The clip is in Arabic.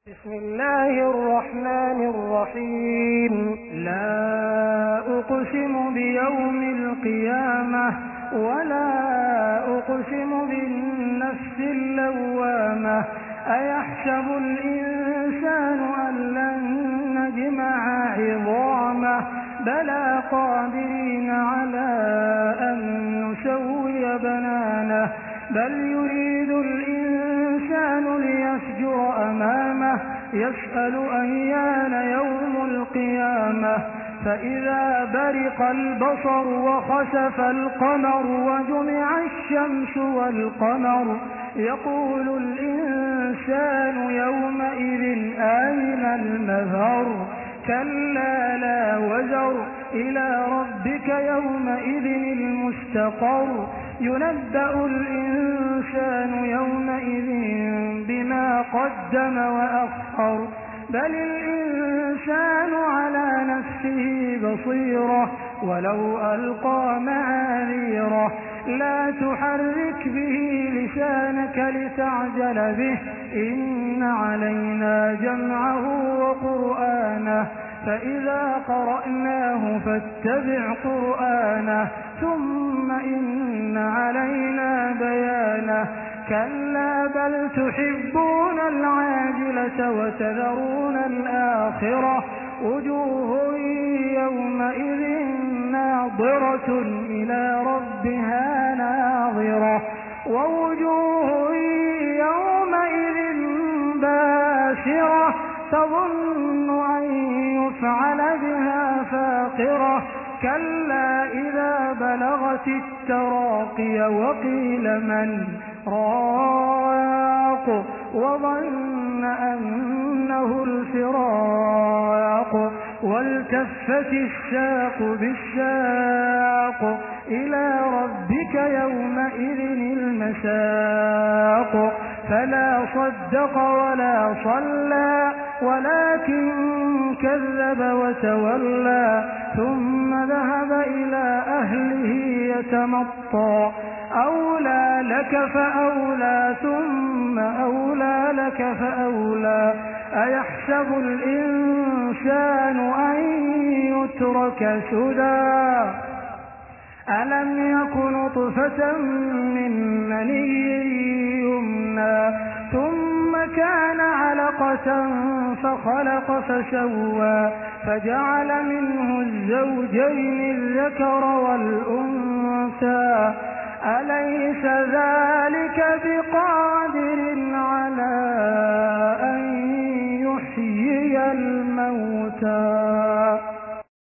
بسم الله الرحمن الرحيم. لا أقسم بيوم القيامة ولا أقسم بالنفس اللوامة. أيحسب الإنسان أن لن نجمع عظامه بلى قادرين على أن نسوي بنانه بل يريد الإنسان ليفجر أمامه يسأل أيان يوم القيامة فإذا برق البصر وخسف القمر وجمع الشمس والقمر يقول الإنسان يومئذ أين المفر كلا لا وزر إلى ربك يومئذ المستقر ينبأ الإنسان يومئذ بما قدم وأخر بل الإنسان على نفسه بصيرة ولو ألقى معاذيره لا تحرك به لسانك لتعجل به إن علينا جمعه وقرآنه فإذا قرأناه فاتبع قرآنه ثم إن علينا بيانه كلا بل تحبون العاجلة وتذرون الآخرة وجوه يومئذ ناظرة إلى ربها ناظرة ووجوه يومئذ باسرة تظن أن يفعل بها فاقرة كلا إذا بلغت التراقي وقيل من راق وظن أنه الفراق والتفت الساق بالساق إلى ربك يومئذ المساق فلا صدق ولا صلى ولكن كذب وتولى ثم ذهب إلى أهله يتمطى أولى لك فأولى ثم أولى لك فأولى أيحسب الإنسان أن يترك سدى ألم يك نطفة من مني يمنى ثم كان علقة فخلق فسوى فجعل منه الزوجين الذكر والأنثى أليس ذلك بقادر على أن يحيي الموتى